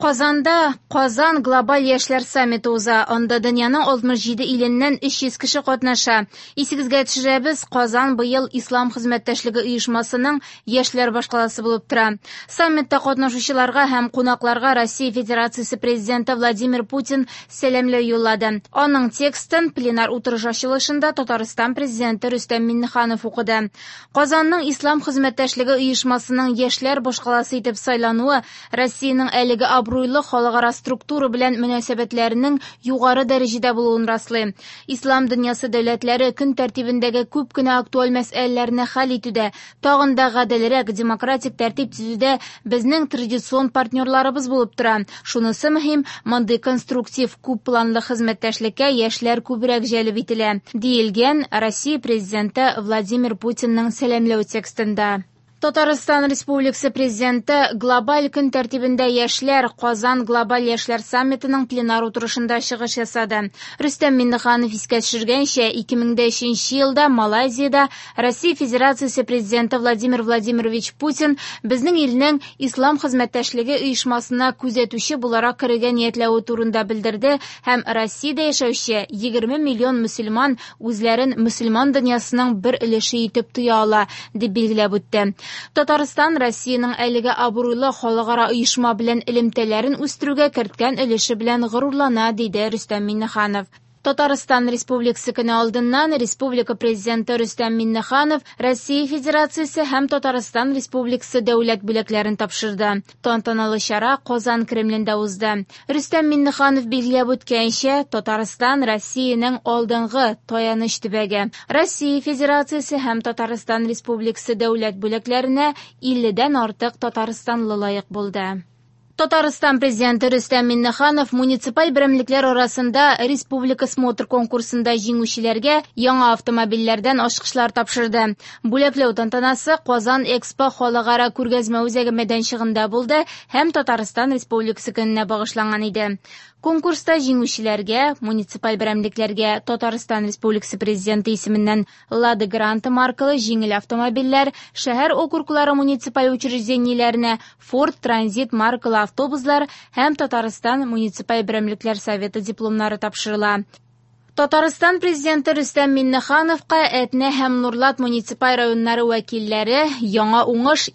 Казанда Казан глобаль яшьләр саммиты уза. Анда дөньяның 67 иленнән 300 кеше катнаша. Исегезгә төшерәбез, Казан быел Ислам хезмәттәшлеге оешмасының яшьләр башкаласы булып тора. Саммитта катнашучыларга һәм кунакларга Россия Федерациясе президенты Владимир Путин сәламләү юллады. Аның текстын пленар утырыш ачылышында Татарстан президенты Рөстәм Миңнеханов укыды. Казанның Ислам хезмәттәшлеге оешмасының яшьләр башкаласы итеп сайлануы Россиянең әлеге абруйлы халыкара структура белән мөнәсәбәтләренең югары дәрәҗәдә булуын раслый. Ислам дөньясы дәүләтләре көн тәртибендәге күп кенә актуаль мәсьәләләрне хәл итүдә, тагын да гаделрәк демократик тәртип төзүдә безнең традицион партнерларыбыз булып тора. Шунысы мөһим, мондый конструктив күп планлы хезмәттәшлеккә яшьләр күбрәк җәлеп ителә, диелгән Россия президенты Владимир Путинның сәламләү текстында. Татарстан Республикасы президенты глобаль көн тәртибендә яшьләр Казан глобаль яшьләр саммитының пленар утырышында чыгыш ясады. Рөстәм Миңнеханов искә төшергәнчә, 2003 елда Малайзиядә Россия Федерациясе президенты Владимир Владимирович Путин безнең илнең Ислам хезмәттәшлеге оешмасына күзәтүче буларак керергә ниятләве турында белдерде һәм Россиядә яшәүче 20 миллион мөселман үзләрен мөселман дөньясының бер өлеше итеп тоя ала, дип билгеләп үтте. Татарстан Россиянең әлеге абруйлы халыкара оешма белән элемтәләрен үстерүгә керткән өлеше белән горурлана, диде Рөстәм Миңнеханов. Татарстан Республикасы көне алдыннан Республика президенты Рөстәм Миңнеханов Россия Федерациясе һәм Татарстан Республикасы дәүләт бүләкләрен тапшырды. Тантаналы чара Казан Кремлендә узды. Рөстәм Миңнеханов билгеләп үткәнчә, Татарстан Россиянең алдынгы таяныч төбәге. Россия Федерациясе һәм Татарстан Республикасы дәүләт бүләкләренә 50дән артык татарстанлы лаек булды. Татарстан президенты Рөстәм Миңнеханов муниципаль берәмлекләр арасында республика смотр конкурсында җиңүчеләргә яңа автомобильләрдән ачкычлар тапшырды. Бүләкләү тантанасы Казан Экспо халыкара күргәзмә үзәге мәйданчыгында булды һәм Татарстан Республикасы көненә багышланган иде. Конкурста җиңүчеләргә, муниципаль берәмлекләргә Татарстан Республикасы президенты исеменнән Лада Гранта маркалы җиңел автомобильләр, шәһәр округлары муниципаль учреждениеләренә Ford Transit маркалы автобуслар һәм Татарстан муниципаль берәмлекләр советы дипломнары тапшырыла. Татарстан президенты Рөстәм Миңнехановка Әтнә һәм Нурлат муниципаль районнары вәкилләре яңа уңыш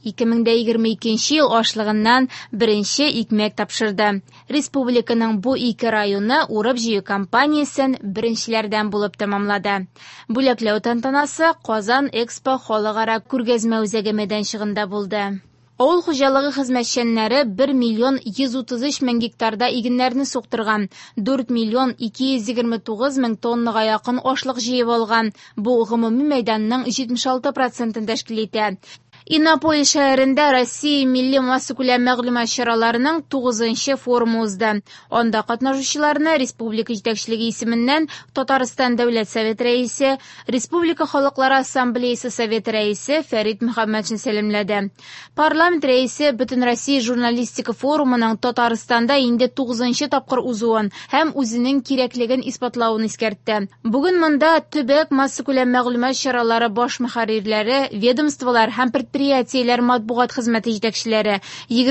2022 ел ашлыгыннан беренче икмәк тапшырды. Республиканың бу ике районы урып җыю кампаниясен беренчеләрдән булып тәмамлады. Бүләкләү тантанасы Казан Экспо халыкара күргәзмә үзәге мәйданчыгында булды. Авыл хуҗалыгы хезмәтчәннәре 1 миллион 133 мең гектарда игеннәрне суктырган, 4 миллион 229 мең тоннага якын ашлык җыеп алган. Бу гомуми мәйданның 76% тәшкил итә. Иннополь шәһәрендә Россия милли массакүләм мәгълүмат чараларының 9нчы форумы узды. Анда катнашучыларны республика җитәкчелеге исеменнән Татарстан Дәүләт Совет рәисе, Республика Халыклар Ассамблеясы Совет рәисе Фәрит Мөхәммәтшин сәламләде. Парламент рәисе Бөтен Россия журналистика форумының Татарстанда инде 9нчы тапкыр узуын һәм үзенең кирәклеген испатлавын искәртте. Бүген монда төбәк массакүләм мәгълүмат чаралары баш мөхәррирләре, ведомстволар һәм предприятиеләр матбугат хезмәте җитәкчеләре,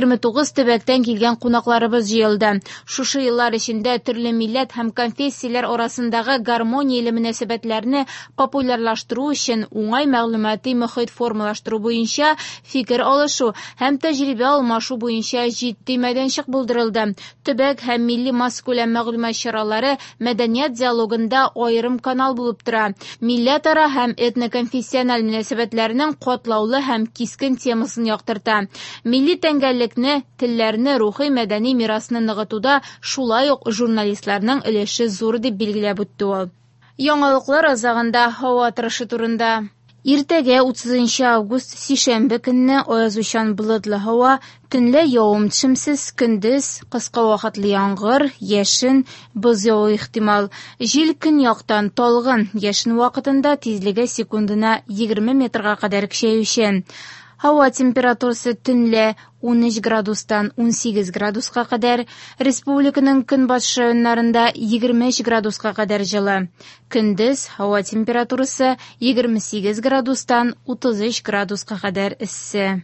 29 төбәктән килгән кунакларыбыз җыелды. Шушы еллар эчендә төрле милләт һәм конфессияләр арасындагы гармонияле мөнәсәбәтләрне популярлаштыру өчен уңай мәгълүмати мөхит формалаштыру буенча фикер алышу һәм тәҗрибә алмашу буенча җитди мәйданчык булдырылды. Төбәк һәм милли массакүләм мәгълүмат чаралары мәдәният диалогында аерым канал булып тора. Милләтара һәм этноконфессиональ мөнәсәбәтләрнең катлаулы һәм кискен темасын яктырта. Милли тәңгәллекне, телләрне, рухи мәдәни мирасны ныгытуда шулай ук журналистларның өлеше зур дип билгеләп үтте ул. Яңалыклар азагында һава торышы турында. Иртәгә 30 август сишәмбе көнне аязучан болытлы һава, төнлә явым-төшемсез, көндез кыска вакытлы яңгыр, яшен, боз яву ихтимал. Җил көньяктан талгын, яшен вакытында тизлеге секундына 20 метрга кадәр көчәючән. Һава температурасы төнлә 13 градустан 18 градуска кадәр, республиканың көнбатыш районнарында 23 градуска кадәр җылы. Көндез һава температурасы 28 градустан 33 градуска кадәр эссе.